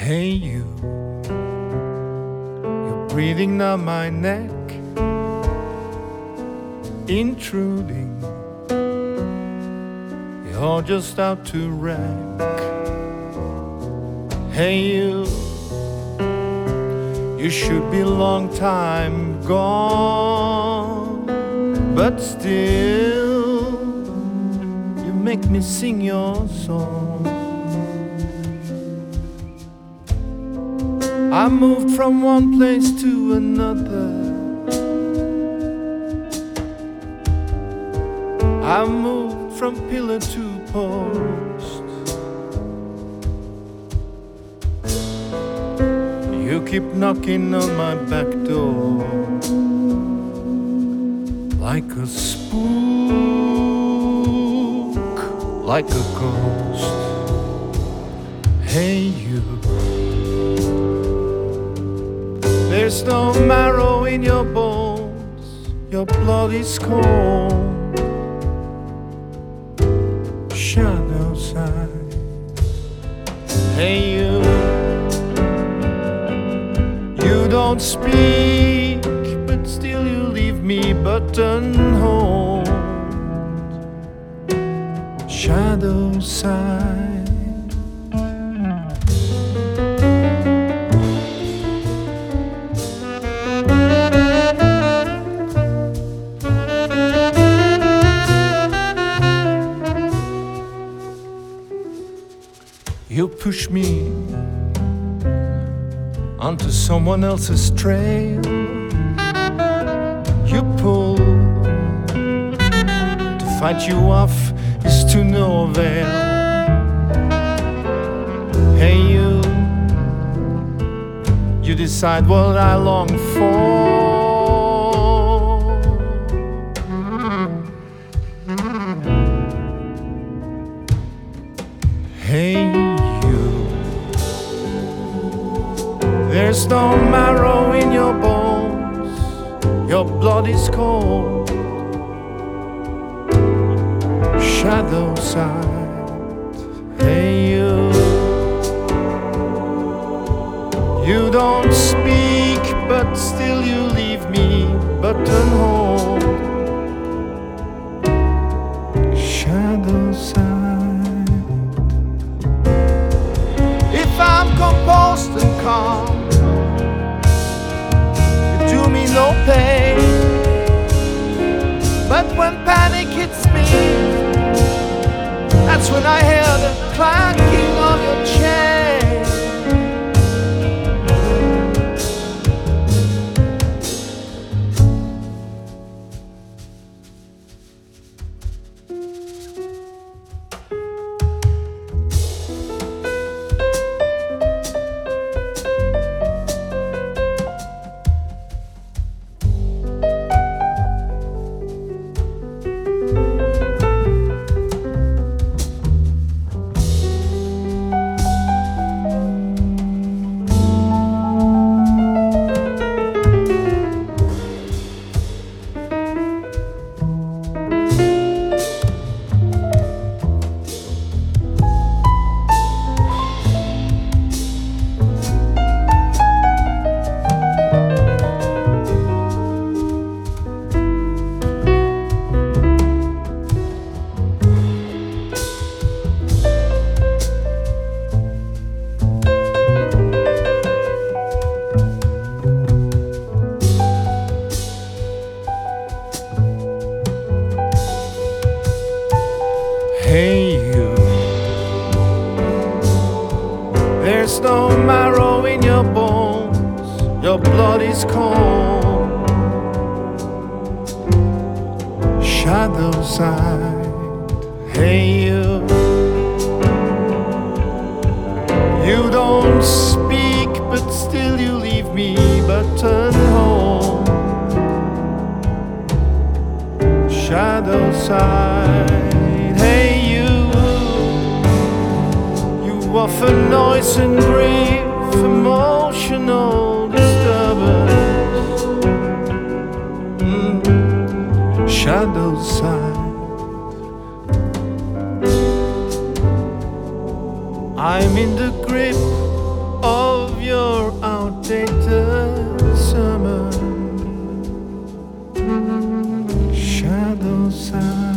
Hey you, you're breathing down my neck, intruding. You're just out to wreck. Hey you should be a long time gone, but still you make me sing your song. I moved from one place to another. I moved from pillar to post. You keep knocking on my back door like a spook, like a ghost. Hey you, there's no marrow in your bones, your blood is cold. Shadow side. Hey you don't speak, but still you leave me buttonholed. Shadow side. You push me onto someone else's trail. You pull, to fight you off is to no avail. Hey you decide what I long for. Hey there's no marrow in your bones, your blood is cold. Shadow side. Hey you don't speak, but still you leave me buttonholed. Shadow side. If I'm composed and calm, do me no pain, but when panic hits me, that's when I hear the clanking of your chain. Hey you, there's no marrow in your bones, your blood is cold. Shadow side. Hey you don't speak, but still you leave me buttonholed. Shadow side. Hey you offer noise and grief, emotional disturbance. Shadow side. I'm in the grip your outdated sermon. Shadow side.